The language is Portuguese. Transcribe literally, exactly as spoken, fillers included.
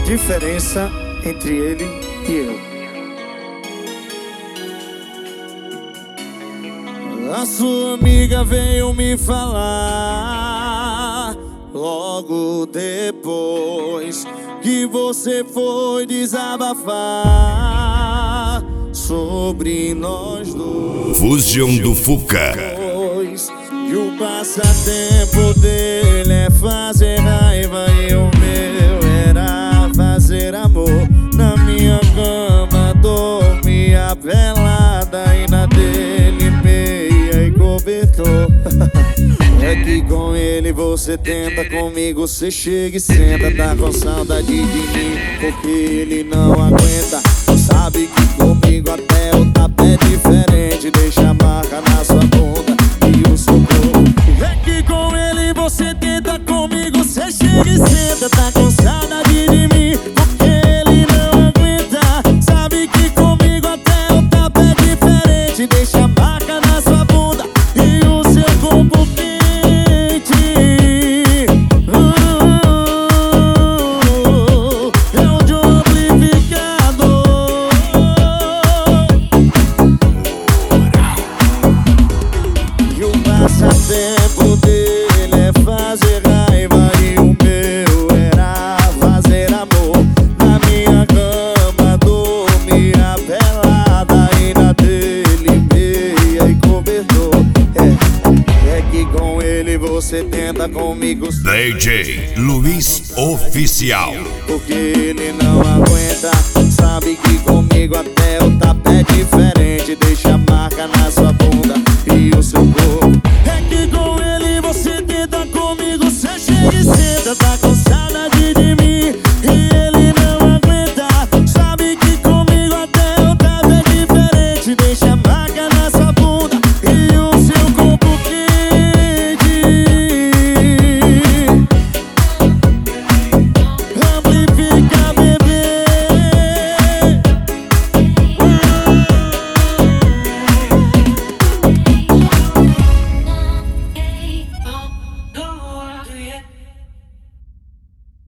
diferença entre ele e eu. A sua amiga veio me falar logo depois que você foi desabafar sobre nós dois. Fusion do Fuca. E o passatempo dele é fazer raiva e o meu era fazer amor. Na minha cama dormia pelada e na dele meia e cobertor. É que com ele você tenta, comigo você chega e senta. Tá com saudade de mim porque ele não aguenta. Sabe que comigo até o tapa é diferente. Deixa a marca na sua bunda e o seu corpo. É que com ele você tenta, comigo você chega e senta. Tá com saudade de mim porque ele não aguenta. Sabe que comigo até o tapa é diferente. Deixa a marca na sua bunda e o seu corpo quente. É o de um amplificador. E o passatempo dele é fazer raiva e o meu era fazer amor. Na minha cama dormia pelada e na dele meia e cobertor. É, é que com ele você tenta, comigo D J Luiz Oficial. porque ele não aguenta. Sabe que comigo até o tapa é diferente. Deixa a marca na sua bunda e o seu corpo